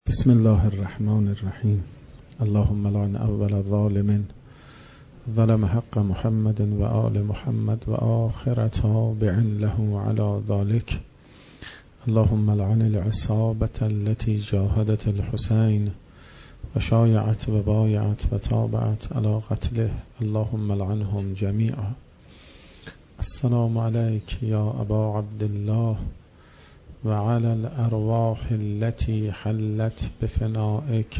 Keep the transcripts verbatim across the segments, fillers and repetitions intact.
بسم الله الرحمن الرحیم. اللهم لعن اول ظالم ظلم حق محمد و آل محمد و آخر تابع له على ذلك. اللهم لعن العصابة التي جاهدت الحسين و شایعت و بایعت و تابعت على قتله. اللهم لعنهم جميعا. السلام عليك يا أبا عبد الله وعلى الأرواح التي حلت بفنائك.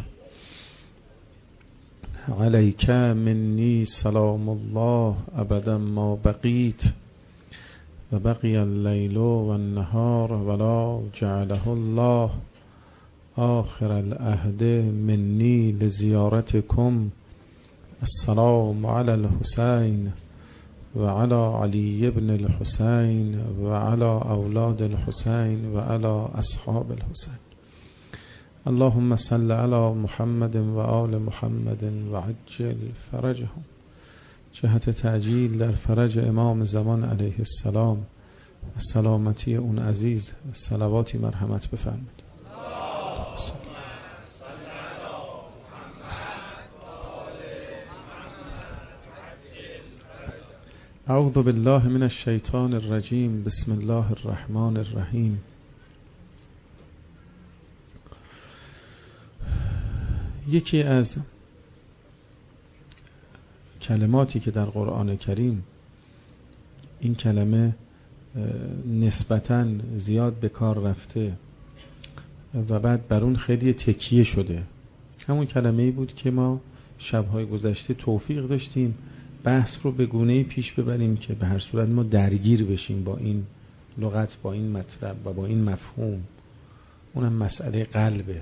عليك مني سلام الله أبدا ما بقيت وبقي الليل والنهار ولا جعله الله آخر العهد مني لزيارتكم. السلام على الحسين وعلى علي بن الحسين وعلى أولاد الحسين وعلى أصحاب الحسين. اللهم صل على محمد وآل محمد وعجل فرجهم. جهت تعجیل در فرج امام زمان علیه السلام و سلامتی اون عزیز صلواتی مرحمت بفرمایید. اعوذ بالله من الشیطان الرجیم. بسم الله الرحمن الرحیم. یکی از کلماتی که در قرآن کریم این کلمه نسبتاً زیاد به کار رفته و بعد بر اون خیلی تکیه شده، همون کلمه‌ای بود که ما شب‌های گذشته توفیق داشتیم بحث رو به گونه‌ای پیش ببریم که به هر صورت ما درگیر بشیم با این لغت، با این مطلب و با این مفهوم. اونم مسئله قلبه.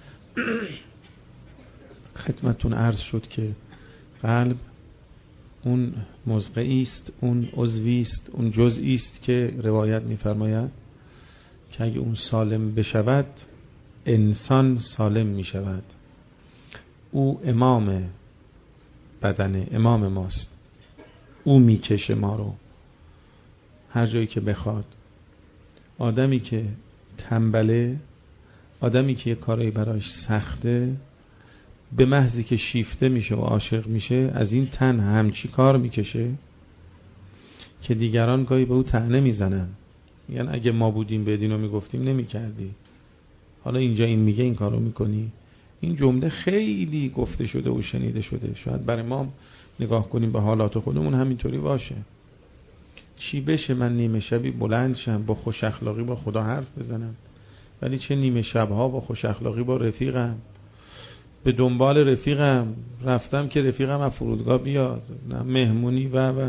خدمتتون عرض شد که قلب اون مزغه‌ای است، اون عضوی است، اون جزئی است که روایت می‌فرماید که اگه اون سالم بشود انسان سالم می‌شود. او امام بدنه، امام ماست. او میکشه ما رو هر جایی که بخواد. آدمی که تنبله، آدمی که یه کاری براش سخته، به محضی که شیفته میشه و عاشق میشه از این تن همچی کار میکشه که دیگران گاهی به او طعنه میزنن، یعنی اگه ما بودیم به دینو میگفتیم نمیکردی، حالا اینجا این میگه این کارو میکنی. این جمله خیلی گفته شده و شنیده شده. شاید برای ما نگاه کنیم به حالات خودمون همینطوری باشه. چی بشه من نیمه شبی بلند شم با خوش اخلاقی با خدا حرف بزنم، ولی چه نیمه شبها با خوش اخلاقی با رفیقم، به دنبال رفیقم رفتم که رفیقم از فرودگاه بیاد، نه مهمونی و و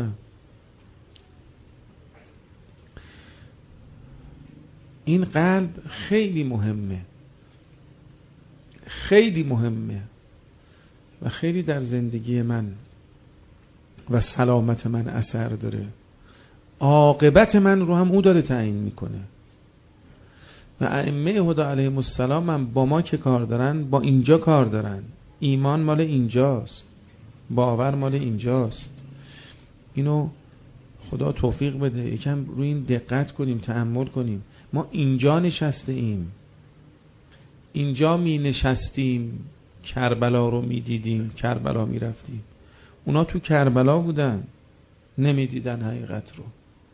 این قلب خیلی مهمه، خیلی مهمه و خیلی در زندگی من و سلامت من اثر داره. عاقبت من رو هم او داره تعیین میکنه. و ائمه هدی علیهم السلام هم با ما که کار دارن با اینجا کار دارن. ایمان مال اینجاست، باور مال اینجاست. اینو خدا توفیق بده یکم روی این دقت کنیم، تأمل کنیم. ما اینجا نشسته ایم، اینجا می نشستیم، کربلا رو می دیدیم، کربلا می رفتیم. اونا تو کربلا بودن نمی دیدن حقیقت رو.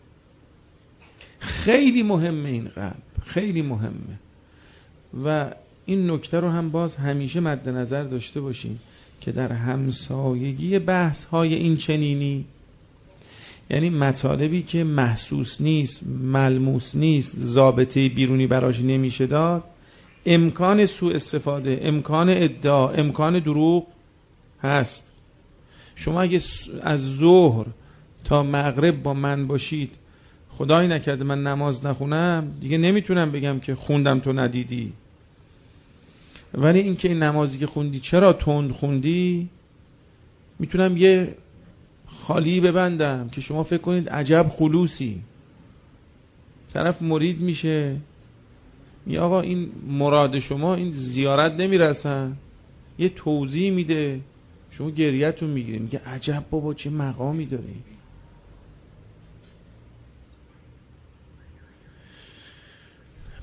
خیلی مهمه این قلب، خیلی مهمه. و این نکته رو هم باز همیشه مد نظر داشته باشیم که در همسایگی بحث های این چنینی، یعنی مطالبی که محسوس نیست، ملموس نیست، ضابطه بیرونی براش نمیشه داد، امکان سوء استفاده، امکان ادعا، امکان دروغ هست. شما اگه از ظهر تا مغرب با من باشید، خدای نکرده من نماز نخونم، دیگه نمیتونم بگم که خوندم تو ندیدی. ولی این که این نمازی که خوندی چرا تند خوندی، میتونم یه خالی ببندم که شما فکر کنید عجب خلوصی. طرف مرید میشه، میگه آقا این مراد شما این زیارت نمیرسن، یه توضیح میده، شما گریه‌تون میگیره، میگه عجب بابا چه مقامی داری.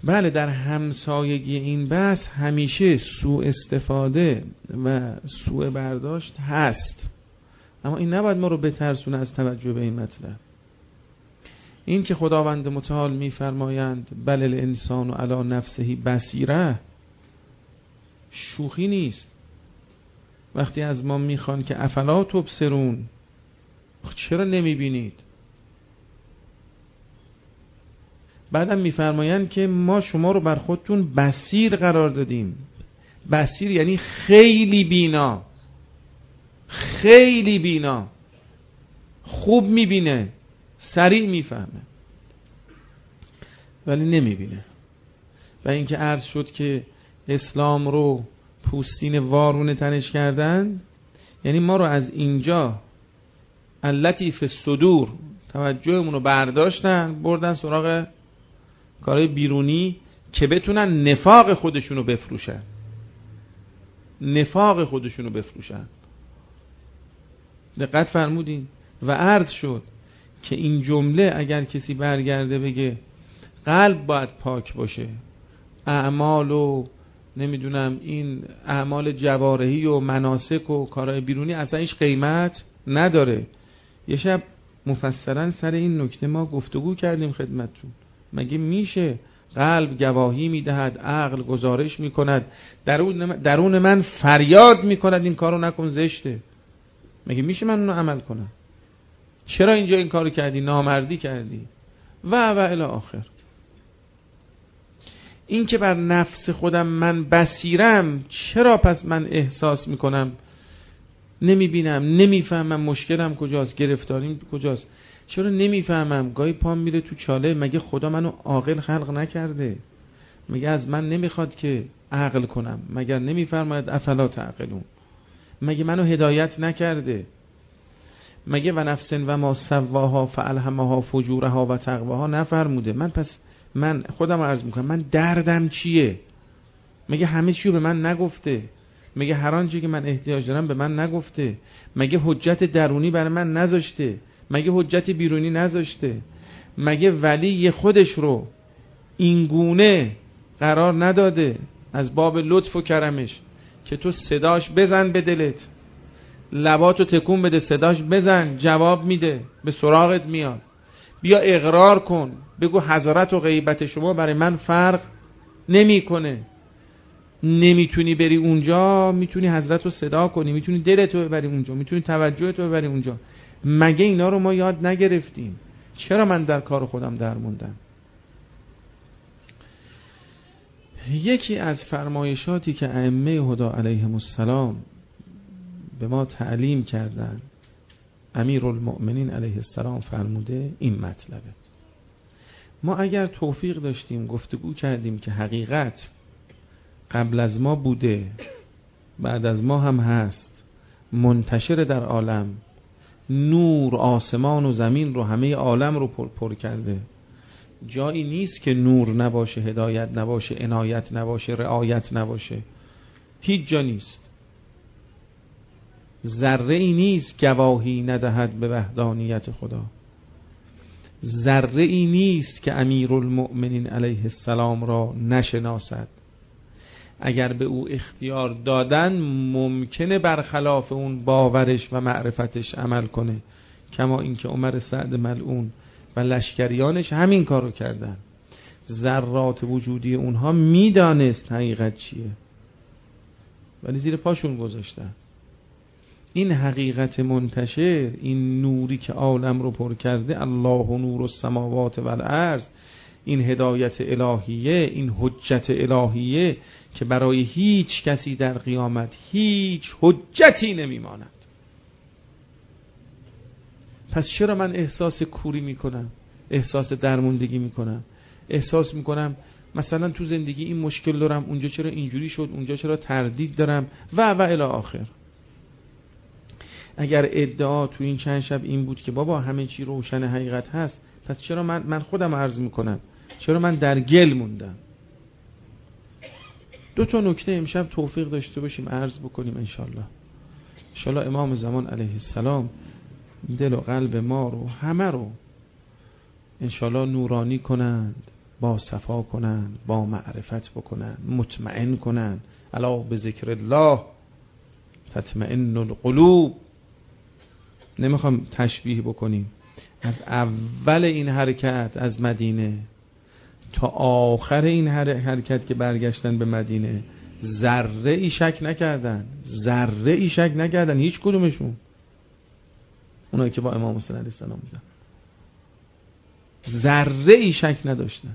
بله در همسایگی این بحث همیشه سوء استفاده و سوء برداشت هست، اما این نباید ما رو بترسونه از توجه به این مطلب. این که خداوند متعال میفرمایند بل الانسان علی نفسه بصیره، شوخی نیست. وقتی از ما میخوان که افلا تبصرون، چرا نمیبینید؟ بعدم میفرمایند که ما شما رو بر خودتون بصیر قرار دادیم. بصیر یعنی خیلی بینا، خیلی بینا، خوب میبینه، سریع میفهمه، ولی نمیبینه. و اینکه عرض شد که اسلام رو پوستین وارونه تنش کردن، یعنی ما رو از اینجا التی فی الصدور توجهمون رو برداشتن بردن سراغ کارهای بیرونی که بتونن نفاق خودشونو بفروشن، نفاق خودشونو بفروشن. دقت فرمودین؟ و عرض شد که این جمله اگر کسی برگرده بگه قلب باید پاک باشه، اعمال و نمیدونم این اعمال جوارحی و مناسک و کارهای بیرونی اصلا هیچ قیمت نداره. یه شب مفصلا سر این نکته ما گفتگو کردیم خدمتتون. مگه میشه قلب گواهی میدهد، عقل گزارش میکند، درون درون من فریاد میکند این کارو نکن زشته، مگه میشه من اونو عمل کنم؟ چرا اینجا این کارو کردی؟ نامردی کردی و و الی آخر. این که بر نفس خودم من بصیرم، چرا پس من احساس میکنم نمیبینم، نمیفهمم مشکلم کجاست، گرفتاریم کجاست؟ چرا نمیفهمم؟ گاهی پام میره تو چاله. مگه خدا منو عاقل خلق نکرده؟ مگه از من نمیخواد که عقل کنم؟ مگر نمیفرماید افلا تعقلون؟ مگه منو هدایت نکرده؟ مگه و نفس و ما سواها فالهمها فجورها و تقواها نفرموده؟ من پس من خودم عرض میکنم، من دردم چیه؟ مگه همه چیو به من نگفته؟ مگه هر آنچه که من احتیاج دارم به من نگفته؟ مگه حجت درونی برای من نذاشته؟ مگه حجت بیرونی نذاشته؟ مگه ولی خودش رو این گونه قرار نداده از باب لطف و کرمش که تو صداش بزن به دلت، لباتو تکون بده، صداش بزن، جواب میده، به سراغت میاد. بیا اقرار کن، بگو حضرت و غیبت شما برای من فرق نمیکنه. نمیتونی بری اونجا، میتونی حضرت رو صدا کنی، میتونی دلتو ببری اونجا، میتونی توجهتو ببری اونجا. مگه اینا رو ما یاد نگرفتیم؟ چرا من در کار خودم در موندم؟ یکی از فرمایشاتی که ائمه هدی علیهم السلام به ما تعلیم کردن، امیرالمؤمنین علیه السلام فرموده این مطلبه. ما اگر توفیق داشتیم گفتگو کردیم که حقیقت قبل از ما بوده، بعد از ما هم هست، منتشر در عالم، نور آسمان و زمین رو، همه عالم رو پر, پر کرده. جایی نیست که نور نباشه، هدایت نباشه، عنایت نباشه، رعایت نباشه. هیچ جا نیست. ذره ای نیست گواهی ندهد به وحدانیت خدا. ذره ای نیست که امیرالمؤمنین علیه السلام را نشناسد. اگر به او اختیار دادن ممکنه برخلاف اون باورش و معرفتش عمل کنه، کما اینکه عمر سعد ملعون و لشکریانش همین کارو کردن. ذرات وجودی اونها میدانست حقیقت چیه، ولی زیر پاشون گذاشتن. این حقیقت منتشر، این نوری که عالم رو پر کرده، الله نور السماوات و الارض، این هدایت الهیه، این حجت الهیه که برای هیچ کسی در قیامت هیچ حجتی نمیماند. پس چرا من احساس کوری میکنم، احساس درموندگی میکنم، احساس میکنم مثلا تو زندگی این مشکل دارم، اونجا چرا اینجوری شد، اونجا چرا تردید دارم و و الی آخر. اگر ادعا تو این چند شب این بود که بابا همه چی روشن حقیقت هست، پس چرا من من خودم عرض میکنم چرا من در گل موندم؟ دو تا نکته امشب توفیق داشته باشیم عرض بکنیم انشالله. انشالله امام زمان علیه السلام دل و قلب ما رو همه رو انشالله نورانی کنند با صفا کنن، با معرفت بکنن، مطمئن کنن. الا به ذکر الله تطمئن القلوب. نمیخوام تشبیه بکنیم، از اول این حرکت از مدینه تا آخر این حرکت که برگشتن به مدینه ذره ای شک نکردن، ذره ای شک نکردن، هیچ کدومشون، اونایی که با امام حسین علیه السلام بودن، ذره ای شک نداشتن.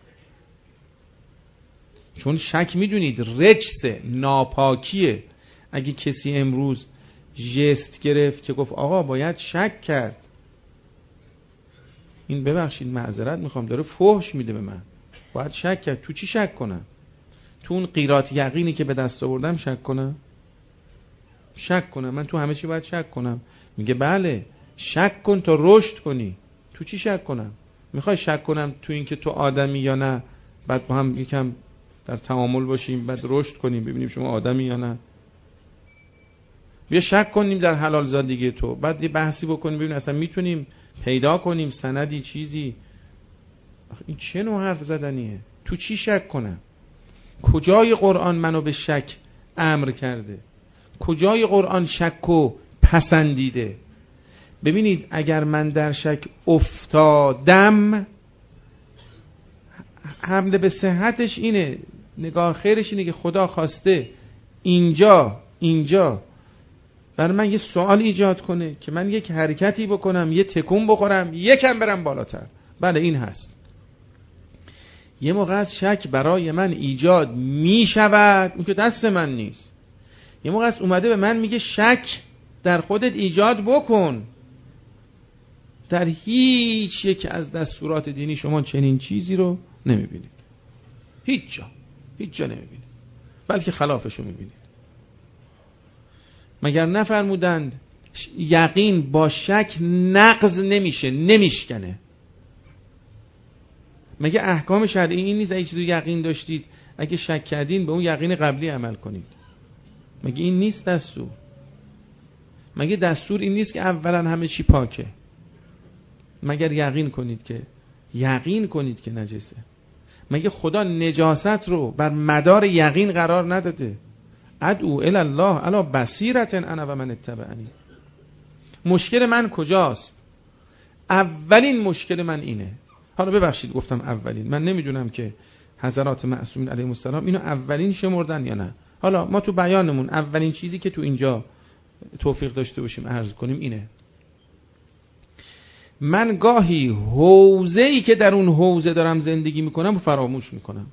چون شک میدونید رجس، ناپاکیه. اگه کسی امروز ژست گرفت که گفت آقا باید شک کرد، این ببخشید معذرت میخوام داره فحش میده به من، باید شک کرد. تو چی شک کنم؟ تو اون قیرات یقینی که به دست آوردم شک کنم؟ شک کنم من تو همه چی باید شک کنم؟ میگه بله، شک کن تا رشد کنی. تو چی شک کنم؟ میخوای شک کنم تو این که تو آدمی یا نه، بعد با هم یکم در تعامل باشیم، بعد رشد کنیم ببینیم شما آدمی یا نه. بیا شک کنیم در حلال زادگی تو، بعد یه بحثی بکنیم ببینیم اصلا میتونیم پیدا کنیم سندی چیزی. این چه نوع حرف زدنیه؟ تو چی شک کنم؟ کجای قرآن منو به شک امر کرده؟ کجای قرآن شک و پسندیده؟ ببینید اگر من در شک افتادم، حمله به صحتش اینه، نگاه خیرش اینه که خدا خواسته اینجا اینجا برای من یه سوال ایجاد کنه که من یک حرکتی بکنم، یه تکون بخورم، یکم برم بالاتر. بله این هست. یه موقع از شک برای من ایجاد می شود، اون که دست من نیست. یه موقع از اومده به من میگه شک در خودت ایجاد بکن. در هیچ یک از دستورات دینی شما چنین چیزی رو نمیبینید. هیچ جا هیچ جا نمیبینید، بلکه خلافش رو میبینید. مگر نفرمودند یقین با شک نقض نمیشه، نمیشکنه؟ مگه احکام شرعی این نیست اگه چیزی یقین داشتید اگه شک کردین به اون یقین قبلی عمل کنید؟ مگه این نیست دستور؟ مگه دستور این نیست که اولا همه چی پاکه؟ مگر یقین کنید که یقین کنید که نجسه؟ مگه خدا نجاست رو بر مدار یقین قرار نداده؟ ادعو الی الله علی بصیرة انا و من اتبعنی. مشکل من کجاست؟ اولین مشکل من اینه. حالا ببخشید گفتم اولین، من نمیدونم که حضرات معصومین علیهم السلام اینو اولین شمردن یا نه. حالا ما تو بیانمون اولین چیزی که تو اینجا توفیق داشته باشیم عرض کنیم اینه. من گاهی حوزه‌ای که در اون حوزه دارم زندگی میکنم فراموش میکنم.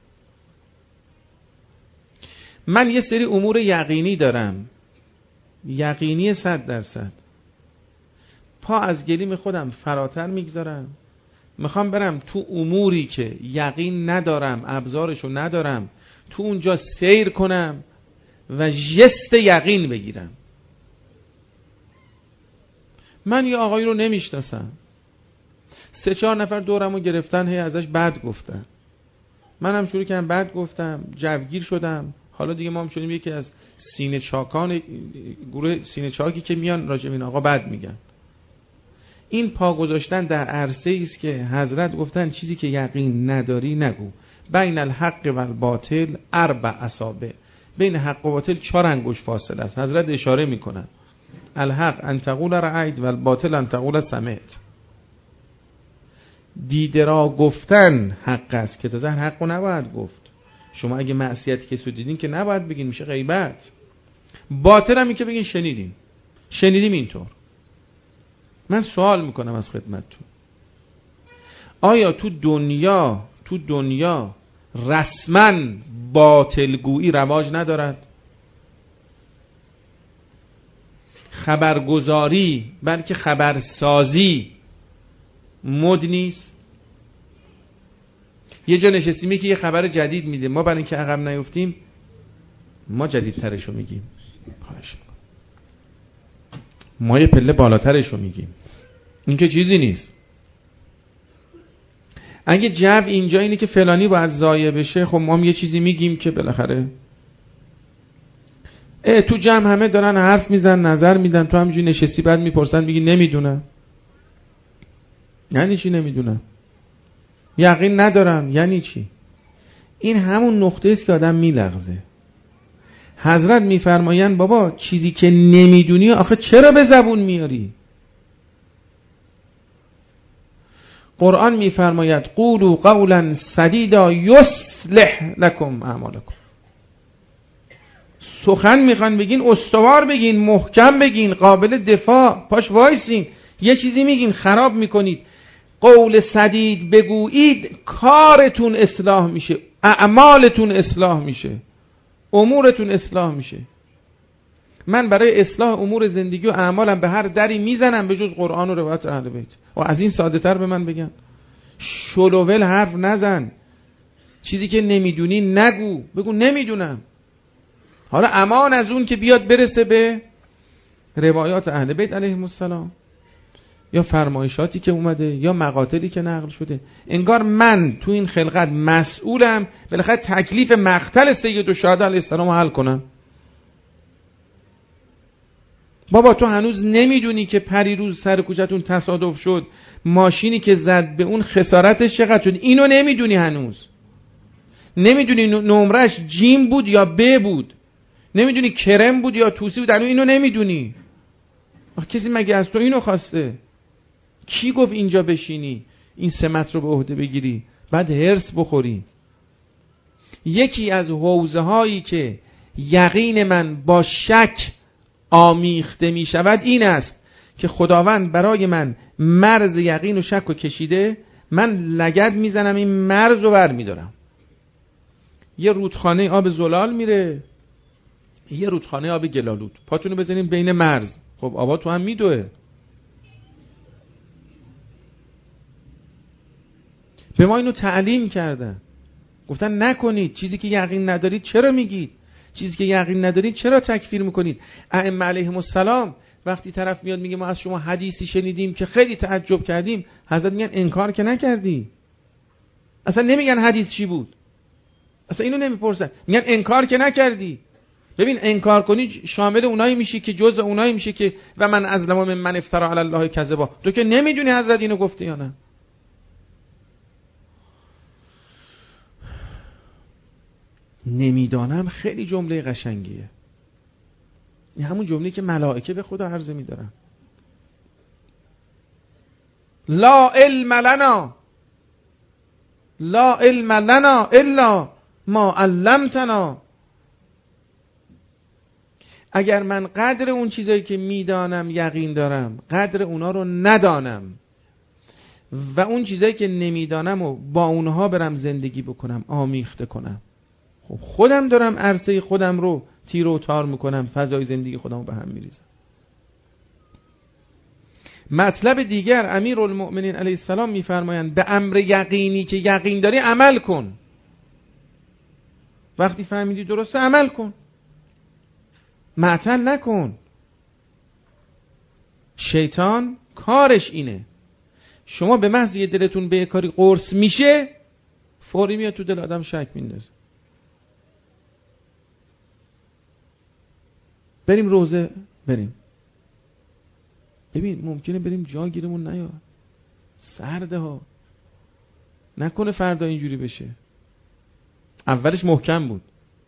من یه سری امور یقینی دارم، یقینی صد درصد، پا از گلیم خودم فراتر میگذارم، میخوام برم تو اموری که یقین ندارم، ابزارشو ندارم، تو اونجا سیر کنم و جست یقین بگیرم. من یه آقایی رو نمیشناسم، سه چهار نفر دورمو گرفتن هی ازش بد گفتن، منم شروع کردم بد گفتم، جوگیر شدم. حالا دیگه ما هم شدیم یکی از سینه چاکان، گروه سینه چاکی که میان راجع به این آقا بد میگن. این پا گذاشتن در عرصه است که حضرت گفتن چیزی که یقین نداری نگو. بین الحق و الباطل اربع اصابع، بین حق و باطل چهار انگشت فاصله است. حضرت اشاره میکنن الحق ان تقول رأیت و الباطل ان تقول سمعت. دیده را گفتن حق است که تازه حق رو نباید گفت. شما اگه معصیت کسی رو دیدین که نباید بگین، میشه غیبت. باطل هم این که بگین شنیدیم شنیدیم اینطور. من سوال میکنم از خدمتتون، آیا تو دنیا تو دنیا رسما باطلگویی رواج ندارد؟ خبرگزاری بلکه خبرسازی مد نیست؟ یه جا نشستیم که یه خبر جدید میده، ما برای اینکه عقب نیفتیم ما جدیدترشو میگیم، خواهش میکنم ما یه پله بالاترشو میگیم، این که چیزی نیست. اگه جو اینجا اینه که فلانی باید ضایع بشه، خب ما هم یه چیزی میگیم که بالاخره اه تو جمع همه دارن حرف میزن نظر میدن، تو همینجوری نشستی بعد میپرسن میگی نمیدونم. یعنی چی نمیدونم؟ یقین ندارم یعنی چی؟ این همون نقطه است که آدم میلغزه. حضرت میفرمایند بابا چیزی که نمیدونی آخه چرا به زبون میاری؟ قرآن میفرماید قولوا قولا سدیدا یصلح لکم اعمالکم. سخن میخوان بگین استوار بگین، محکم بگین، قابل دفاع، پاش وایسین. یه چیزی میگین خراب میکنید، قول سدید بگویید، کارتون اصلاح میشه، اعمالتون اصلاح میشه، امورتون اصلاح میشه. من برای اصلاح امور زندگی و اعمالم به هر دری میزنم به جز قرآن و روایت اهل بیت. و از این ساده تر به من بگن شلوول حرف نزن، چیزی که نمیدونی نگو، بگو نمیدونم. حالا امان از اون که بیاد برسه به روایات اهل بیت علیهم السلام یا فرمایشاتی که اومده یا مقاتلی که نقل شده. انگار من تو این خلقت مسئولم بالاخره تکلیف مقتل سید الشهدا علیه السلام رو حل کنم. بابا تو هنوز نمیدونی که پریروز سر کوچتون تصادف شد، ماشینی که زد به اون خسارتش چقدر شد، اینو نمیدونی هنوز. نمیدونی نمرش جیم بود یا ب بود، نمیدونی کرم بود یا توسی بود، هنوز اینو نمیدونی. کسی مگه از تو اینو خواسته؟ کی گفت اینجا بشینی این سمت رو به عهده بگیری بعد هرس بخوری؟ یکی از حوزه هایی که یقین من با شک آمیخته می شود این است که خداوند برای من مرز یقین و شک رو کشیده، من لگد میزنم این مرز رو بر میدارم. یه رودخانه آب زلال میره، یه رودخانه آب گلالود، پاتونو بزنین بین مرز، خب آبا تو هم میدوه. به ما اینو تعلیم کردن، گفتن نکنید، چیزی که یقین ندارید چرا میگید، چیزی که یقین ندارید چرا تکفیر میکنید. ائمه علیهم السلام وقتی طرف میاد میگه ما از شما حدیثی شنیدیم که خیلی تعجب کردیم، حضرت میگن انکار که نکردی. اصلا نمیگن حدیث چی بود، اصلا اینو نمیپرسن، میگن انکار که نکردی. ببین انکار کنی شامل اونایی میشی که جزء اونایی میشه که و من ازلم من من افترا علی الله کذبا. تو که نمیدونی حضرت اینو گفته یا نه. نمیدانم خیلی جمله قشنگیه. این همون جمله که ملائکه به خدا عرضه می‌دارن. لا علم لنا لا علم لنا الا ما علمتنا. اگر من قدر اون چیزایی که میدانم یقین دارم، قدر اونا رو ندانم و اون چیزایی که نمیدانم و با اونها برم زندگی بکنم، آمیخته کنم، خب خودم دارم عرصه خودم رو تیر و تار میکنم، فضای زندگی خودم رو به هم میریزم. مطلب دیگر امیرالمؤمنین علیه السلام میفرمایند به امر یقینی که یقین داری عمل کن. وقتی فهمیدی درسته عمل کن، معطل نکن. شیطان کارش اینه، شما به محض یه دلتون به کاری قرص میشه فوری میاد تو دل آدم شک میندازه. بریم روزه، بریم، ببین ممکنه بریم جا گیرمون نیاد، سرده ها، نکنه فردا اینجوری بشه. اولش محکم بود،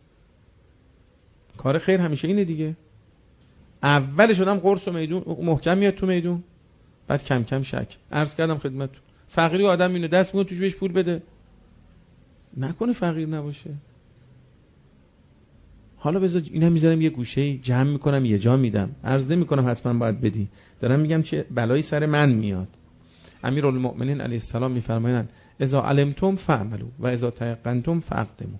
کار خیر همیشه اینه دیگه، اولش آدم قرص و میدون محکم میاد تو میدون، بعد کم کم شک. عرض کردم خدمتتون فقیری آدم اینو دست میگه تو جیبش پول بده، نکنه فقیر نباشه. حالا بذار اینا میذارم یه گوشه جمع میکنم یه جا میدم، عرض نمیکنم حتما باید بدی، دارم میگم چه بلایی سر من میاد. امیرالمؤمنین علیه السلام میفرمایند اذا علمتم فاعملوا و اذا تيقنتم فاقدموا.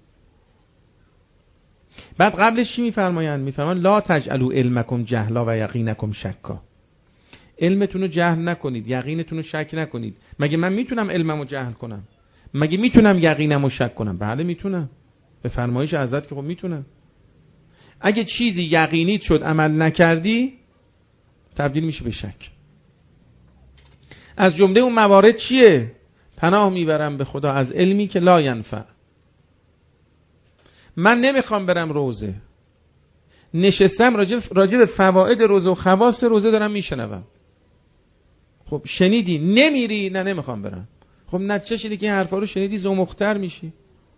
بعد قبلش چی میفرمایند؟ میفرمایند لا تجعلوا علمکم جهلا و یقینکم شکا. علمتون رو جهل نکنید، یقینتون رو شک نکنید. مگه من میتونم علممو جهل کنم؟ مگه میتونم یقینمو شک کنم؟ بله میتونم، به فرمایش حضرت که خب میتونم. اگه چیزی یقینیت شد عمل نکردی تبدیل میشه به شک. از جمله اون موارد چیه؟ پناه میبرم به خدا از علمی که لا ینفع. من نمیخوام برم روزه، نشستم راجع راجع به فواید روزه و خواص روزه دارم میشنوم. خب شنیدی نمیری؟ نه نمیخوام برم. خب نتیجه شده که این حرفا رو شنیدی زمختر میشی.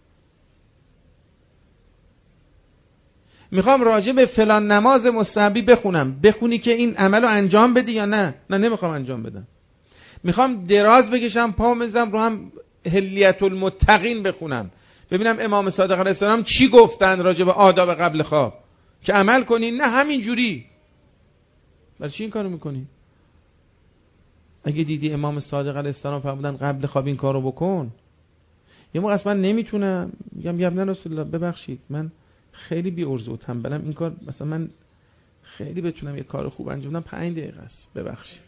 میخوام راجع به فلان نماز مستحبی بخونم، بخونی که این عمل رو انجام بدی یا نه؟ نه نمیخوام انجام بدم. میخوام دراز بکشم پام بزنم رو هم حلیت المتقین بخونم، ببینم امام صادق علیه السلام چی گفتن راجع به آداب قبل خواب که عمل کنی. نه همین جوری. برای چی این کارو میکنی؟ اگه دیدی امام صادق علیه السلام فرمودن قبل خواب این کارو بکن، یه موقع اصلا نمیتونم، میگم یا ابن رسول الله ببخشید من خیلی بی عرض و تنبلم، این کار مثلا من خیلی بتونم یه کار خوب انجام بدم پنج دقیقه است، ببخشید.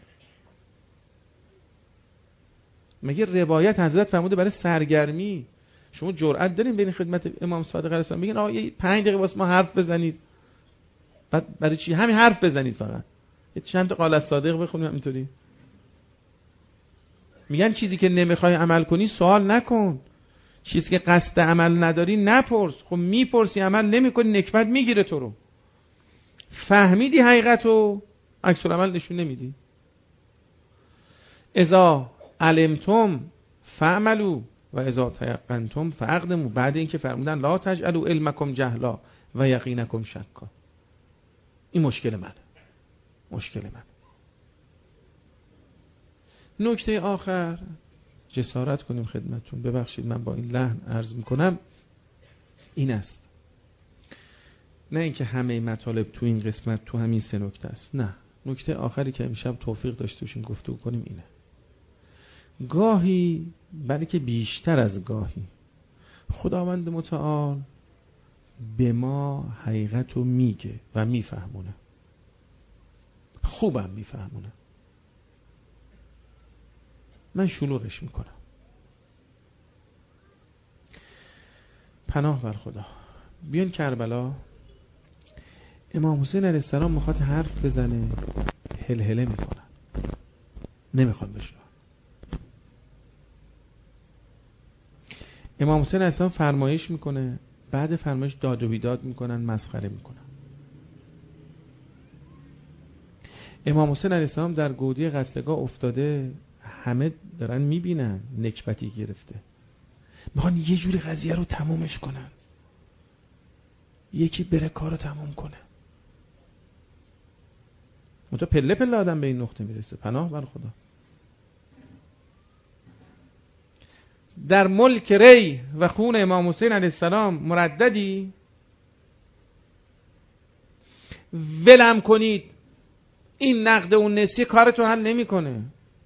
مگه روایت حضرت فرموده برای سرگرمی شما جرأت دارین برین خدمت امام صادق علیه السلام بگین آقا یه پنج دقیقه واسه ما حرف بزنید؟ بعد برای چی همین حرف بزنید؟ فقط یه چند تا قال صادق بخونیم همینطوری. میگن چیزی که نمیخوای عمل کنی سوال نکن، چیزی که قصد عمل نداری نپرس. خب میپرسی عمل نمیکنی نکبت میگیره تو رو. فهمیدی حقیقتو عکس العمل نشون نمیدی. اذا علمتم فعملوا و اذا تیقنتم فاقدموا. بعد اینکه فرمودن لا تجعلوا علمکم جهلا و یقینکم شکا. این مشکل منه، مشکل من. نکته آخر جسارت کنیم خدمتون، ببخشید من با این لحن عرض میکنم، این است. نه اینکه همه مطالب تو این قسمت تو همین سه نکته است، نه. نکته آخری که امشب توفیق داشته باشیم گفتگو کنیم اینه. گاهی بلکه بیشتر از گاهی خداوند متعال به ما حقیقت رو میگه و میفهمونه، خوبم میفهمونه. من شلوغش میکنم. پناه بر خدا. بیان کربلا، امام حسین علیه السلام میخواد حرف بزنه، هلهله میکنن، نمیخواد بشنون. امام حسین علیه السلام فرمایش میکنه، بعد فرمایش داد و بیداد میکنن، مسخره میکنن. امام حسین علیه السلام در گودی قتلگاه افتاده، همه دارن میبینن نکبتی گرفته، میخوان یه جوری قضیه رو تمومش کنن، یکی بره کارو تموم کنه. منتها پله پله آدم به این نقطه میرسه. پناه بر خدا. در ملک ری و خون امام حسین علیه السلام مرددی ولم کنید، این نقد اون نسی کارتو حل نمیکنه.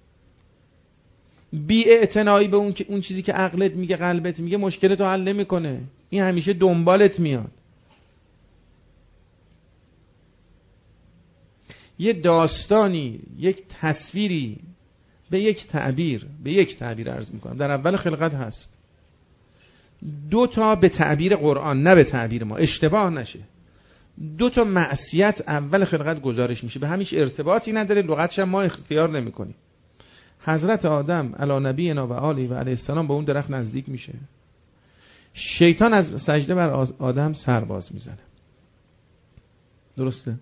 بی اعتنایی به اون که اون چیزی که عقلت میگه قلبت میگه مشکلتو حل نمیکنه. این همیشه دنبالت میاد. یه داستانی، یک تصویری، به یک تعبیر به یک تعبیر عرض میکنم در اول خلقت هست. دو تا به تعبیر قرآن، نه به تعبیر ما، اشتباه نشه. دو تا معصیت اول خلقت گزارش میشه، به همیش ارتباطی نداره، لغتش هم ما اختیار نمیکنیم. حضرت آدم علی نبینا و آله و علیه السلام به اون درخت نزدیک میشه، شیطان از سجده بر آدم سر باز میزنه. درسته؟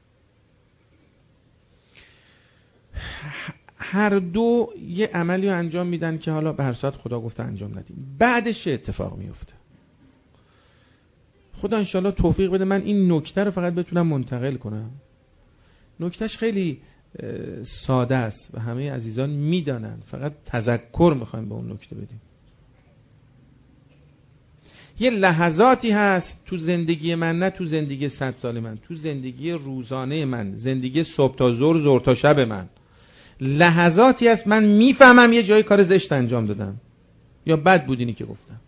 هر دو یه عملی رو انجام میدن که حالا به هر صورت خدا گفته انجام ندیم. بعدش چه اتفاق میفته؟ خدا انشالله توفیق بده من این نکته رو فقط بتونم منتقل کنم. نکتهش خیلی ساده است و همه عزیزان میدانن، فقط تذکر میخوایم به اون نکته بدیم. یه لحظاتی هست تو زندگی من، نه تو زندگی صد سال من، تو زندگی روزانه من، زندگی صبح تا ظهر، ظهر تا شب من، لحظاتی هست من میفهمم یه جای کار زشت انجام دادم یا بد بود اینی که گفتم.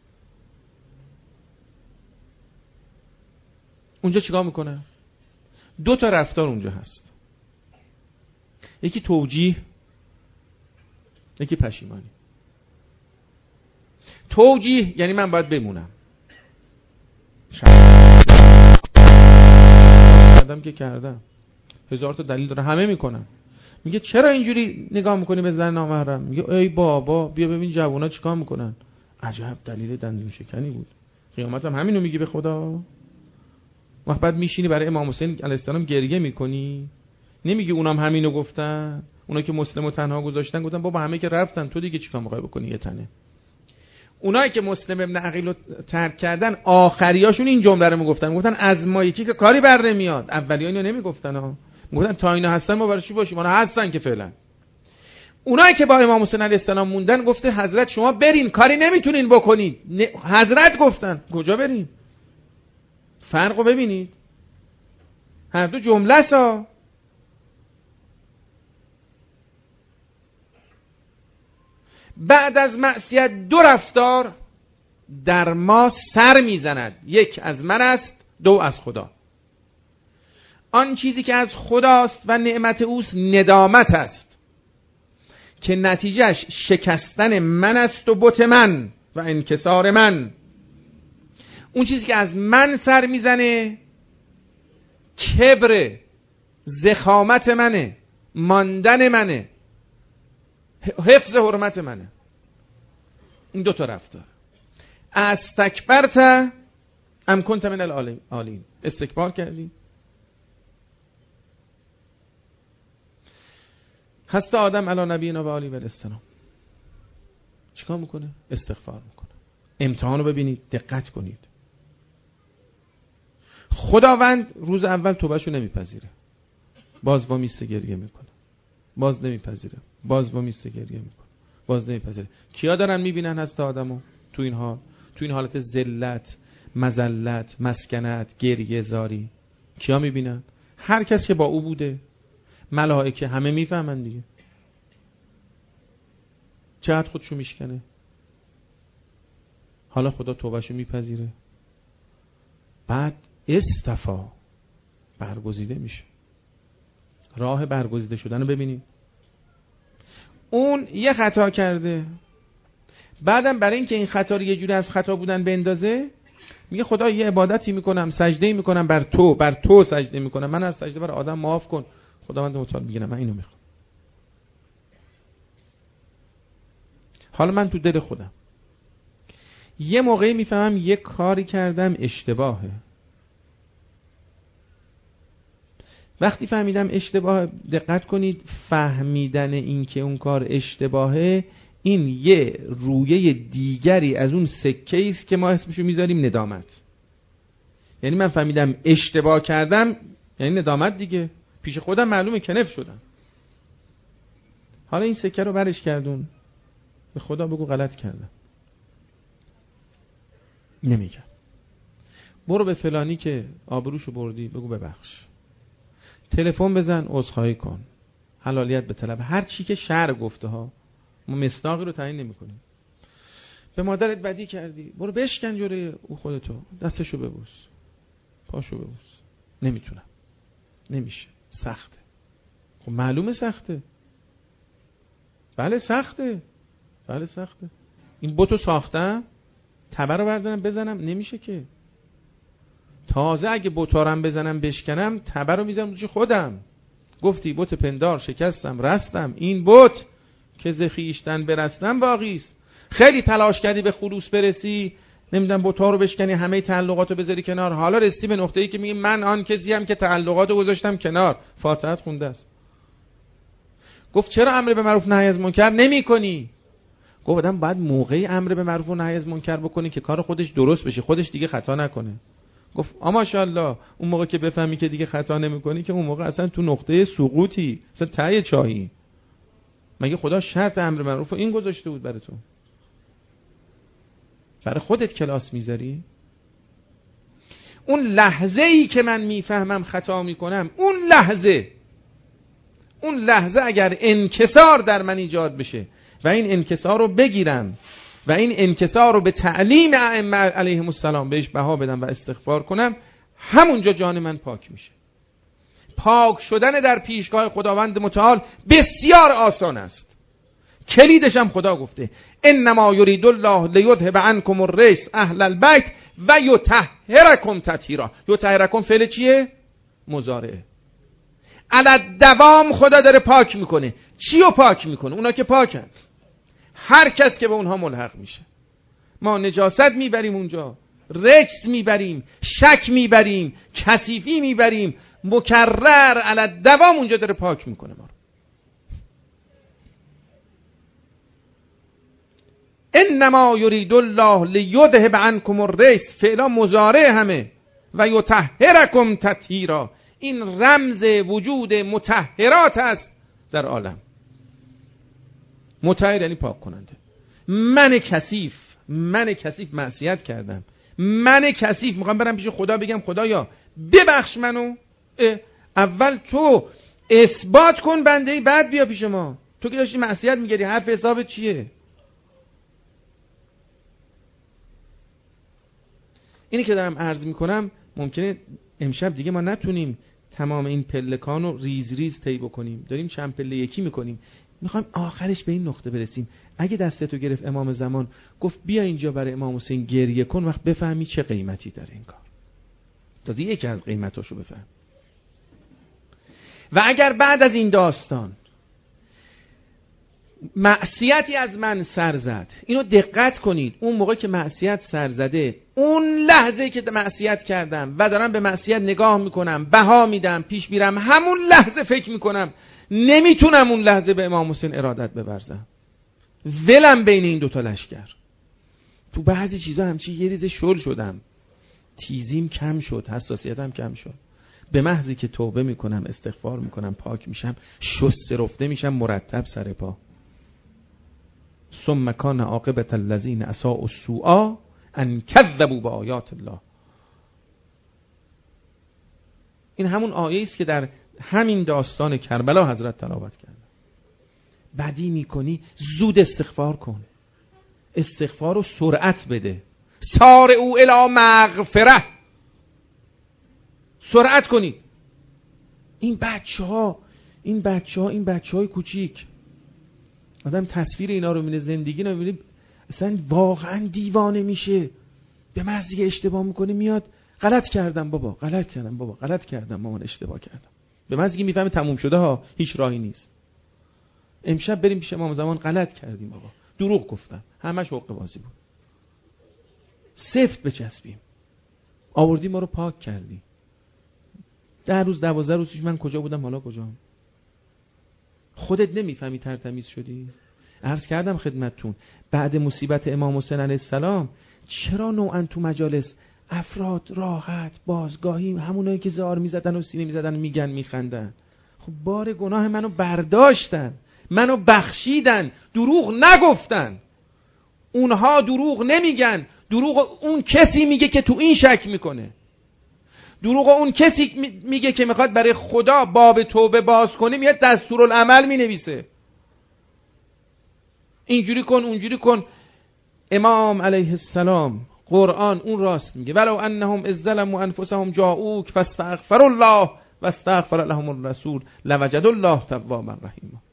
اونجا چیکار میکنه؟ دو تا رفتار اونجا هست، یکی توجیه، یکی پشیمانی. توجیه یعنی من باید بمونم، کردم که کردم، هزار تا دلیل داره، همه میکنن. میگه چرا اینجوری نگاه میکنی به زن نامحرم؟ میگه ای بابا بیا ببین جوونا چیکار میکنن. عجب دلیل دندون شکنی بود. قیامت هم همینو میگی به خدا؟ وقت بعد میشینی برای امام حسین علیه السلام گریه میکنی، نمیگی اونم همینو گفتن، اونا که مسلم و تنها گذاشتن گفتن بابا همه که رفتن، تو دیگه چیکار می‌خوای بکنی یه تنه. اونایی که مسلم ابن عقیل رو ترک کردن آخریاشون این جمله رو میگفتن، میگفتن از ما یکی که کاری بر نمیاد. اولی‌ها اینو نمیگفتن ها، میگفتن تا اینا هستن ما برای چی باشیم، اونا هستن که فعلا. اونایی که با امام حسین علیه السلام موندن گفته حضرت شما برین، کاری نمیتونین بکنید. حضرت گفتن کجا بریم؟ فرقو ببینید، هر دو جمله سا. بعد از معصیت دو رفتار در ما سر میزند، یک از من است، دو از خدا. آن چیزی که از خداست و نعمت اوست ندامت است که نتیجهش شکستن من است و بت من و انکسار من. اون چیزی که از من سر میزنه کبر، زخامت منه، ماندن منه، حفظ حرمت منه. این دو تا رفتار. استکبرت ام کنت من العالین، استکبار کردی؟ هست آدم علی نبینا و علی و السلام چیکار میکنه؟ استغفار میکنه. امتحانو ببینید، دقت کنید. خداوند روز اول توبهشو نمیپذیره، باز با میسته گریه میکنه، باز نمیپذیره، باز با میسته گریه میکنه، باز نمیپذیره. کیا دارن میبینن هست آدمو تو این حال، تو این حالت ذلت، مذلت، مسکنت، گریه زاری؟ کیا میبینن؟ هر کس که با او بوده. ملائکه همه میفهمن دیگه، چقدر خودشو میشکنه. حالا خدا توبهشو میپذیره، بعد استفا برگزیده میشه. راه برگزیده شدن رو ببینیم. اون یه خطا کرده، بعدم برای اینکه این خطا رو یه جوری از خطا بودن بندازه میگه خدا یه عبادتی میکنم، سجده میکنم بر تو، بر تو سجده میکنم، من از سجده بر آدم معاف کن. خداوند متعال میگه من اینو میخوام. حالا من تو دل خودم یه موقعی میفهمم یه کاری کردم اشتباهه. وقتی فهمیدم اشتباه، دقت کنید، فهمیدن این که اون کار اشتباهه این یه رویه دیگری از اون سکه است که ما اسمشو میذاریم ندامت. یعنی من فهمیدم اشتباه کردم، یعنی ندامت دیگه. پیش خودم معلومه کنف شدم. حالا این سکه رو برش گردون، به خدا بگو غلط کردم. نمیگم. برو به فلانی که آبروشو بردی بگو ببخش. تلفن بزن عذرخواهی کن. حلالیت به طلب. هر چی که شرع گفته ها، ما مصداقی رو تعیین نمی‌کنیم. به مادرت بدی کردی، برو بشکن جوره او خودتو، دستشو ببوس، پاشو ببوس. نمیتونم، نمیشه، سخته. خب معلومه سخته. بله سخته، بله سخته. این بتو ساختم، تبر رو بردارم بزنم، نمیشه که. تازه اگه بتارم بزنم بشکنم، تبر رو میزنم روش خودم. گفتی بت پندار شکستم رستم، این بت که ز خویشتن برستم باقیست. خیلی تلاش کردی به خلوص برسی، نمیدونم بت‌ها رو بشکنی، همه تعلقاتو بذاری کنار، حالا رسیدی به نقطه‌ای که میگی من آن کسی ام که تعلقاتو گذاشتم کنار. فاتحت خونده است. گفت چرا امر به معروف نهی از منکر نمی‌کنی؟ گفت آدم باید موقعی امر به معروف و نهی از منکر بکنه که کار خودش درست بشه، خودش دیگه خطا نکنه. گفت آ ماشاءالله، اون موقع که بفهمی که دیگه خطا نمی‌کنی که اون موقع اصلا تو نقطه سقوطی، اصلا ته چاهی. مگه خدا شرط امر معروف این گذاشته بود برای تو؟ برای خودت کلاس میذاری؟ اون لحظه ای که من میفهمم خطا میکنم، اون لحظه اون لحظه اگر انکسار در من ایجاد بشه و این انکسار رو بگیرم و این انکسار رو به تعلیم ائمه علیهم السلام بهش بها بدم و استغفار کنم، همونجا جان من پاک میشه. پاک شدن در پیشگاه خداوند متعال بسیار آسان است. کلیدش هم خدا گفته انما یرید الله لیذهب عنکم الرجس اهل البیت و یطهرکم تطهیرا. یطهرکم فعل چیه؟ مضارعه. علی دوام خدا داره پاک میکنه. چیو پاک میکنه؟ اونا که پاکن، هر کس که به اونها ملحق میشه. ما نجاست میبریم اونجا، رجس میبریم، شک میبریم، کثیفی میبریم، مکرر علی دوام اونجا داره پاک میکنه ما رو. انما یرید الله لیذهب عنکم الرجس، فعلا مضارع همه، و یطهرکم تطهیرا، این رمز وجود مطهرات است در عالم. مطهر یعنی پاک کننده. من کثیف، من کثیف معصیت کردم، من کثیف میخوام برم پیش خدا بگم خدایا ببخش منو. اول تو اثبات کن بندهی، بعد بیا پیش ما. تو که داشتی معصیت میگردی، حرف حسابت چیه؟ اینی که دارم عرض میکنم ممکنه امشب دیگه ما نتونیم تمام این پلکان رو ریز ریز طی بکنیم، داریم چند پله یکی میکنیم. میخوایم آخرش به این نقطه برسیم اگه دستتو گرفت امام زمان گفت بیا اینجا برای امام حسین گریه کن، وقت بفهمی چه قیمتی داره این کار. تازه یکی از قیمتاشو بفهم. و اگر بعد از این داستان معصیتی از من سر زد، اینو دقت کنید، اون موقع که معصیت سر زده، اون لحظه که معصیت کردم و دارم به معصیت نگاه میکنم، بها میدم، پیش میرم، همون لحظه فکر میکنم نمیتونم اون لحظه به امام حسین ارادت بورزم، ولم بین این دوتا لشکر. تو بعضی چیزا همچی یه ریزه شل شدم، تیزیم کم شد، حساسیتم کم شد. به محضی که توبه میکنم، استغفار میکنم، پاک میشم، شسته رفته میشم، مرتب سر پا. ثم کان عاقبة الذین اساءوا السوء ان کذبوا بآیات الله. این همون آیه است که در همین داستان کربلا حضرت تلاوت کرد. بدی میکنی زود استغفار کن، استغفار رو سرعت بده. سارعوا الی مغفره، سرعت کنید. این بچه ها این بچه ها این بچه های کوچیک، آدم تصویر اینا رو میبینه، زندگی رو میبینه، اصلا واقعا دیوانه میشه. به محضی که اشتباه میکنه میاد غلط کردم بابا، غلط کردم بابا، غلط کردم مامان، اشتباه کردم. به محضی که میفهمه تموم شده ها، هیچ راهی نیست. امشب بریم پیش امام زمان، غلط کردیم بابا، دروغ گفتم، همش حقه بازی بود. سفت بچسبیم، آوردی ما رو پاک کردی. ده روز دوازده روز من کجا بودم، حالا کجام؟ خودت نمیفهمی ترتمیز شدی؟ عرض کردم خدمتتون بعد مصیبت امام حسین علیه السلام چرا نوعا تو مجالس افراد راحت بازگاهی، همونایی که زار میزدن و سینه میزدن میگن میخندن. خب بار گناه منو برداشتن، منو بخشیدن، دروغ نگفتن. اونها دروغ نمیگن، دروغ اون کسی میگه که تو این شک میکنه، دروغ اون کسی میگه که میخواد برای خدا باب توبه باز کنه، میاد دستورالعمل مینویسه، اینجوری کن اونجوری کن. امام علیه السلام قرآن اون راست میگه، ولو انهم اذ ظلموا انفسهم جاءوک فاستغفروا الله واستغفر لهم الرسول لوجدوا الله توابا رحیما.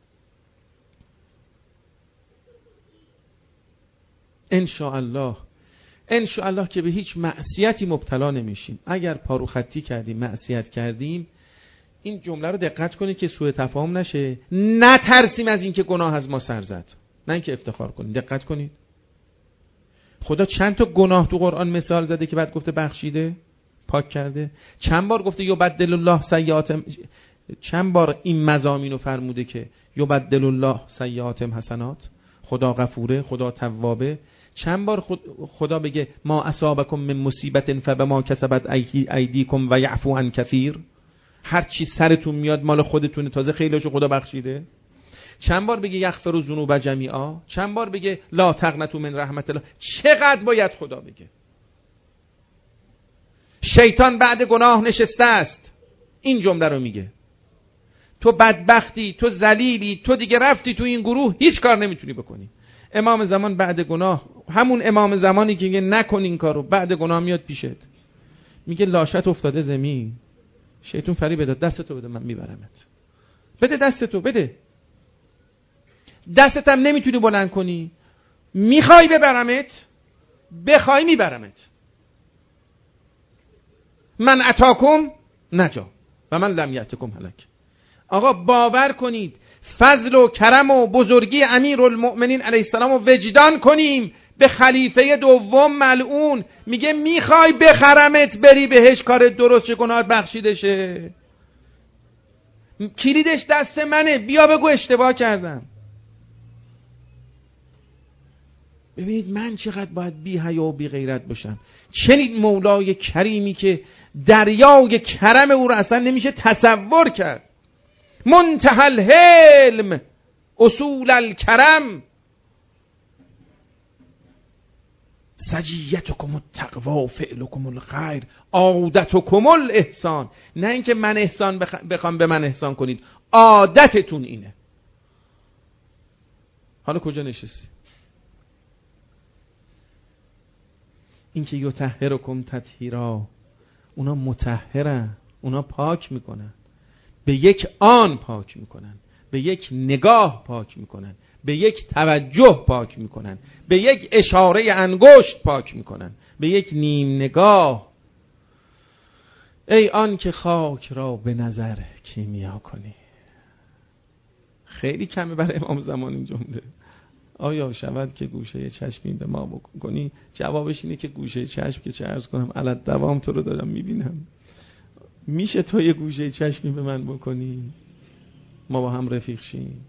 ان شاء الله ان شاء الله که به هیچ معصیتی مبتلا نمیشیم. اگر پارو خطی کردیم، معصیت کردیم، این جمله رو دقت کنید که سوء تفاهم نشه، نترسیم از این که گناه از ما سر زد، نه اینکه افتخار کنید. دقت کنید خدا چند تا گناه تو قرآن مثال زده که بعد گفته بخشیده، پاک کرده. چند بار گفته یبدل الله سیئات، چند بار این مضامین رو فرموده که یبدل الله سیئات حسنات، خدا غفوره، خدا توابه. چند بار خدا بگه ما اصابکم من مصیبت فبما کسبت ایدیکم و یعفو عن کثیر، هر چی سرتون میاد مال خودتونه، تازه خیلیشو خدا بخشیده. چند بار بگه یغفر الذنوب جمیعا، چند بار بگه لا تقنطوا من رحمت الله. چقدر باید خدا بگه؟ شیطان بعد گناه نشسته است این جمله رو میگه، تو بدبختی، تو ذلیلی، تو دیگه رفتی تو این گروه، هیچ کار نمیتونی بکنی. امام زمان بعد گناه، همون امام زمانی که میگه نکن این کارو، بعد گناه میاد پیشت میگه لاشت افتاده زمین، شیطان فریب بده، دستتو بده من میبرمت، بده دستتو بده، دستت هم نمیتونی بلند کنی، میخوای ببرمت، بخوای میبرمت. من اتاکم نجا و من لم یأتکم هلک. آقا باور کنید فضل و کرم و بزرگی امیرالمؤمنین علیه السلام رو وجدان کنیم. به خلیفه دوم ملعون میگه میخوای بخرمت بری بهش، کارت درست شه، گناهات بخشیده شه، کلیدش دست منه، بیا بگو اشتباه کردم. ببینید من چقدر باید بی حیا و بی غیرت باشم. چنین مولای کریمی که دریای کرم او را اصلا نمیشه تصور کرد. منتهى الحلم اصول الکرم سجیتکم التقوا فعلکم الخیر عادتکم الاحسان. نه اینکه من احسان بخوام به من احسان کنید، عادتتون اینه. حالا کجا نشستی؟ اینکه یطهرکم تطهیرا، اونا مطهرن، اونا پاک میکنن، به یک آن پاک میکنن، به یک نگاه پاک میکنن، به یک توجه پاک میکنن، به یک اشاره انگشت پاک میکنن، به یک نیم نگاه. ای آن که خاک را به نظر کیمیا کنی. خیلی کمه برای امام زمان این جمله. آیا شود که گوشه چشمی به ما بکنی؟ جوابش اینه که گوشه چشم که چه عرض کنم علت دوام تو رو دارم میبینم. میشه تو یه گوشه چشمی به من بکنی؟ ما با هم رفیق شیم.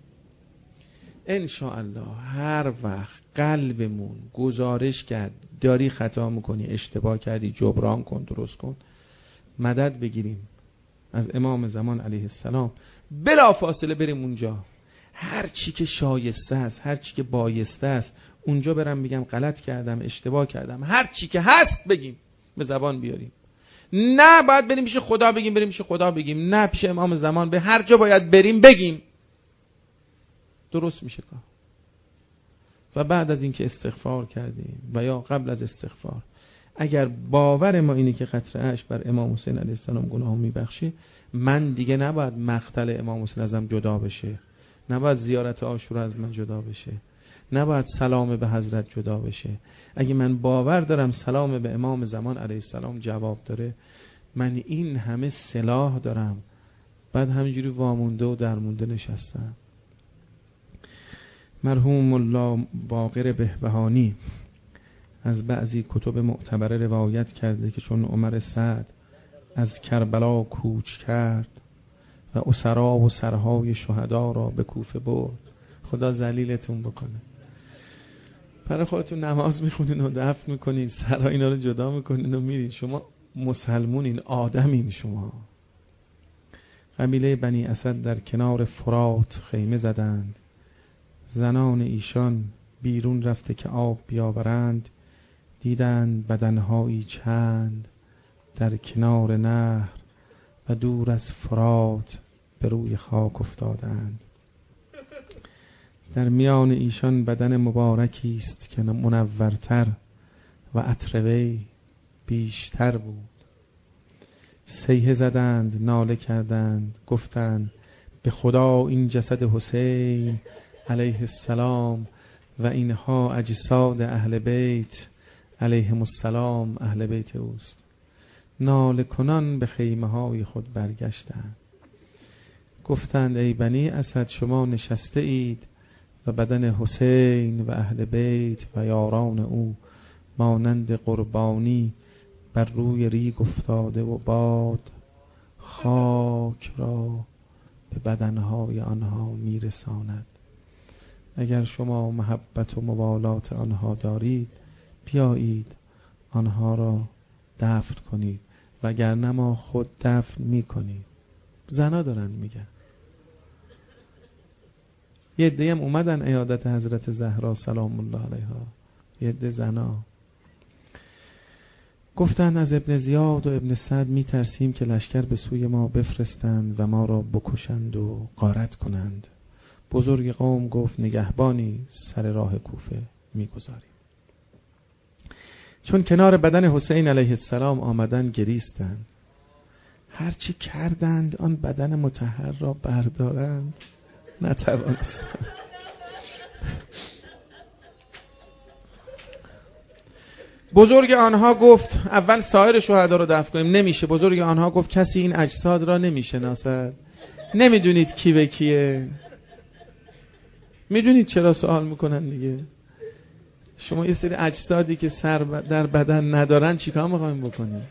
انشاءالله هر وقت قلبمون گزارش کرد داری خطا میکنی، اشتباه کردی، جبران کن، درست کن، مدد بگیریم از امام زمان علیه السلام، بلا فاصله بریم اونجا، هر چی که شایسته است، هر چی که بایسته است، اونجا برم بگم غلط کردم، اشتباه کردم، هر چی که هست بگیم، به زبان بیاریم. نه باید بریم پیش خدا بگیم، بریم پیش خدا بگیم، نه پیش امام زمان، به هر جا باید بریم بگیم، درست میشه کار. و بعد از اینکه استغفار کردیم و یا قبل از استغفار، اگر باور ما اینه که قطره اش بر امام حسین علیه السلام گناه میبخشه، من دیگه نباید مقتل امام حسین ازم جدا بشه، نباید زیارت عاشورا از من جدا بشه، نباید سلام به حضرت جدا بشه. اگه من باور دارم سلام به امام زمان علیه السلام جواب داره، من این همه سلاح دارم، بعد همینجوری وامونده و درمونده نشستم. مرحوم ملا باقر بهبهانی از بعضی کتب معتبره روایت کرده که چون عمر سعد از کربلا کوچ کرد و اسرا و سرهای شهدا را به کوفه برد، خدا ذلیلتون بکنه، برای خودتون نماز میخونین و دفن میکنین، سرها اینا رو جدا میکنین و میرین. شما مسلمونین، آدمین. شما قبیله بنی اسد در کنار فرات خیمه زدند، زنان ایشان بیرون رفته که آب بیاورند، دیدند بدنهایی چند در کنار نهر و دور از فرات به روی خاک افتادند. در میان ایشان بدن مبارکی است که منورتر و عطر بیشتر بود. صیحه زدند، ناله کردند، گفتند به خدا این جسد حسین علیه السلام و اینها اجساد اهل بیت علیهم السلام اهل بیت اوست. ناله کنان به خیمه های خود برگشتند، گفتند ای بنی اسد، شما نشسته اید و بدن حسین و اهل بیت و یاران او مانند قربانی بر روی ریگ افتاده و باد خاک را به بدنهای آنها میرساند. اگر شما محبت و موالات آنها دارید، بیایید آنها را دفن کنید، وگرنه ما خود دفن میکنیم. زنا دارن میگن. یه عده هم اومدن عیادت حضرت زهرا سلام الله علیها، یه عده زنا گفتند از ابن زیاد و ابن سعد میترسیم که لشکر به سوی ما بفرستند و ما را بکشند و غارت کنند. بزرگ قوم گفت نگهبانی سر راه کوفه میگذاریم. چون کنار بدن حسین علیه السلام آمدن گریستند، هرچی کردند آن بدن مطهر را بردارند نتوانستند. بزرگ آنها گفت اول سایر شهدا رو دفن کنیم، نمیشه. بزرگ آنها گفت کسی این اجساد را نمیشناسد، نمیدونید کی به کیه. میدونید چرا سوال میکنن دیگه؟ شما یه سری اجسادی که سر در بدن ندارن چیکار میخوایم بکنیم؟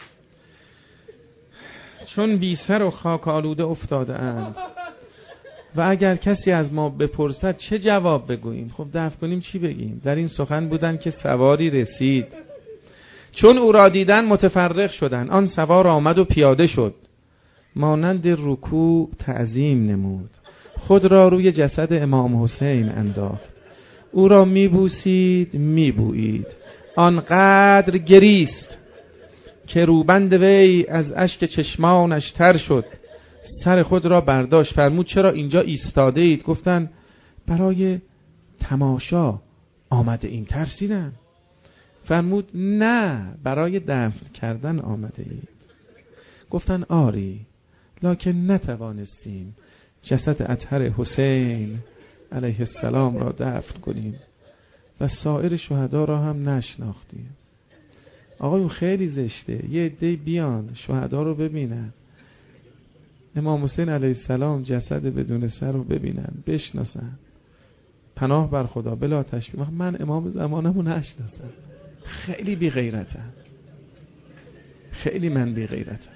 چون بی سر و خاک آلوده افتاده اند، و اگر کسی از ما بپرسد چه جواب بگوییم؟ خب دفع کنیم چی بگیم؟ در این سخن بودن که سواری رسید، چون او را دیدن متفرق شدن. آن سوار آمد و پیاده شد، مانند رکوع تعظیم نمود، خود را روی جسد امام حسین انداخت، او را میبوسید میبویید، آنقدر گریست که روبند وی از اشک چشمانش تر شد. سر خود را برداشت، فرمود چرا اینجا ایستاده اید؟ گفتن برای تماشا آمده ایم، ترسیدن. فرمود نه، برای دفن کردن آمده اید. گفتن آری، لکن نتوانستیم جسد اطهر حسین علیه السلام را دفن کنیم و سایر شهدا را هم نشناختیم. آقایون خیلی زشته یه عده بیان شهدا رو ببینن، امام حسین علیه السلام جسد بدون سر رو ببینن، بشناسن، پناه بر خدا بلا تشبیه. من امام زمانمو نشناسم. خیلی بی غیرتم، خیلی من بی غیرتم.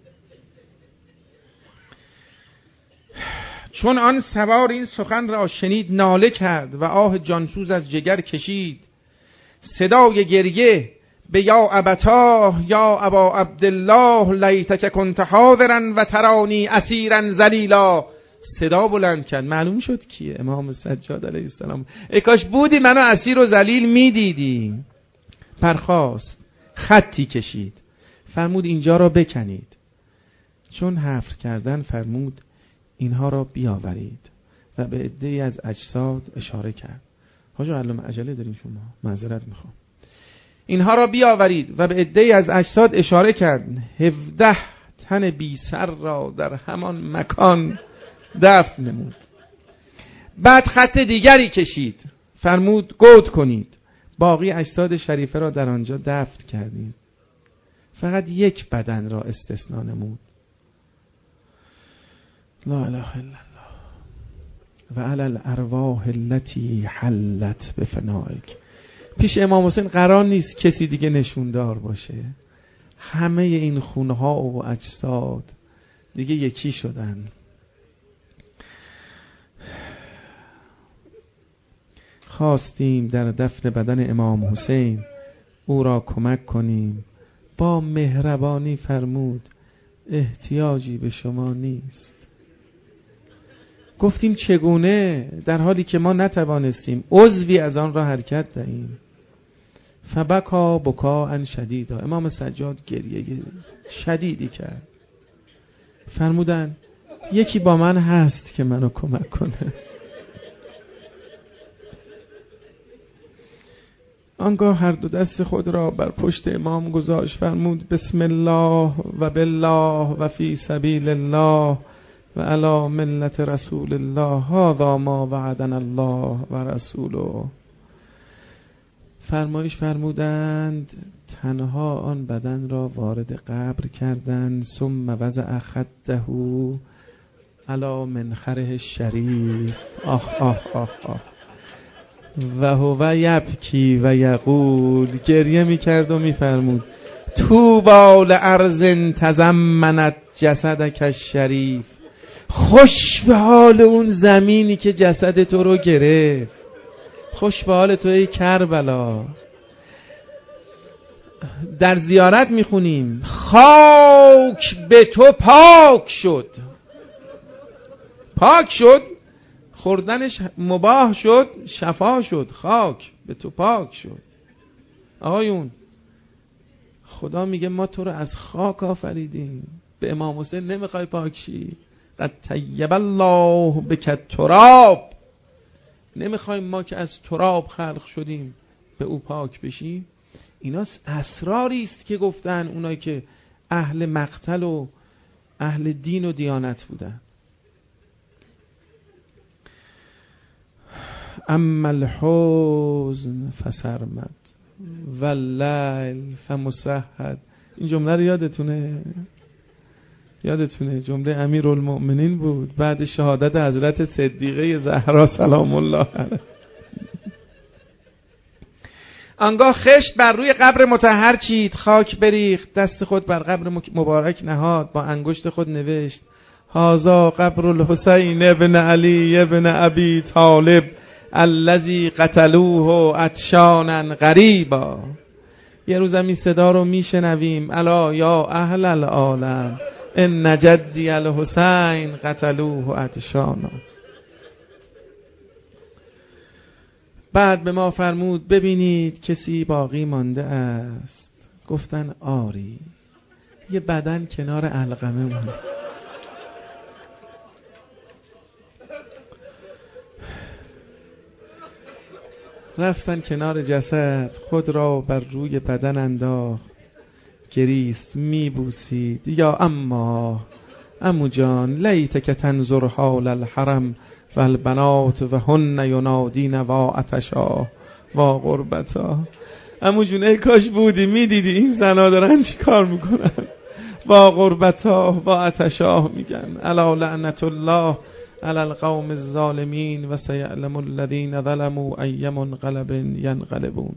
چون آن سوار این سخن را شنید ناله کرد و آه جانسوز از جگر کشید. صدای گریه به یا ابتا یا ابا عبدالله لیتک کنت حاضرا و ترانی اسیرا ذلیلا. صدا بلند کرد، معلوم شد کیه؟ امام سجاد علیه السلام. ای کاش بودی منو اسیر و ذلیل میدیدی. برخاست، خطی کشید، فرمود اینجا را بکنید. چون حفر کردن فرمود اینها را بیاورید و به عده‌ای از اجساد اشاره کرد. حاجی علامه عجله دارین شما، معذرت میخوام. اینها را بیاورید و به عده‌ای از اجساد اشاره کرد. هفده تن بی سر را در همان مکان دفن نمود. بعد خط دیگری کشید، فرمود گود کنید. باقی اجساد شریفه را در آنجا دفن کردیم، فقط یک بدن را استثناء نمود. لا اله الا الله و علی الارواح التي حلت بفنائک. پیش امام حسین قرار نیست کسی دیگه نشوندار باشه. همه این خونها و اجساد دیگه یکی شدن. خواستیم در دفن بدن امام حسین او را کمک کنیم. با مهربانی فرمود احتیاجی به شما نیست. گفتیم چگونه؟ در حالی که ما نتوانستیم عضوی از آن را حرکت دهیم. فبکا بکا ان شدیدا. امام سجاد گریه شدیدی کرد. فرمودن یکی با من هست که منو کمک کنه. آنگاه هر دو دست خود را بر پشت امام گذاشت، فرمود بسم الله و بالله و فی سبیل الله و علی ملت رسول الله، هذا ما وعدنا الله و رسوله. فرمایش فرمودند تنها آن بدن را وارد قبر کردند. ثم وضع خده علی منخره شریف. آه آه آه آه و هو یبکی و یقول. گریه میکرد و میفرمود طوبی لارض تضمنت جسدک الشریف. خوش به حال اون زمینی که جسد تو رو گرفت. خوش به حال تو ای کربلا. در زیارت میخونیم خاک به تو پاک شد. پاک شد، خوردنش مباح شد، شفا شد. خاک به تو پاک شد. آقایون خدا میگه ما تو رو از خاک آفریدیم. به امام حسین نمیخوای پاک شی؟ قد طیب الله بک التراب. نمیخوایم ما که از تراب خلق شدیم به او پاک بشیم؟ اینا اسراری است که گفتن اونایی که اهل مقتل و اهل دین و دیانت بودن. اما الحزن فسرمد واللیل فمسهد. این جمله رو یادتونه؟ یادتونه جمله امیرالمؤمنین بود بعد شهادت حضرت صدیقه زهرا سلام الله علیها. آنگاه خشت بر روی قبر مطهر چید، خاک بریخت، دست خود بر قبر مبارک نهاد، با انگشت خود نوشت هذا قبر الحسین ابن علی ابن ابی طالب الذی قتلوه عطشانا غریبا. یه روزم این صدا رو میشنویم: الا یا اهل العالم ان جدی الحسین قتلوه عطشانا. بعد به ما فرمود ببینید کسی باقی مانده است. گفتن آری، یه بدن کنار علقمه مونده. رفتن کنار جسد، خود را بر روی بدن انداخت، گریست، میبوسید. یا اما عمو جان لیتک تنظر حال الحرم و البنات و هن ینادین و عطشا و غربتا. عمو جون ای کاش بودی میدیدی این زنا دارن چی کار میکنن. و غربتا و عطشا میگن. الا لعنت الله علی القوم الظالمین و سیعلم الذین ظلموا ای منقلب ینقلبون.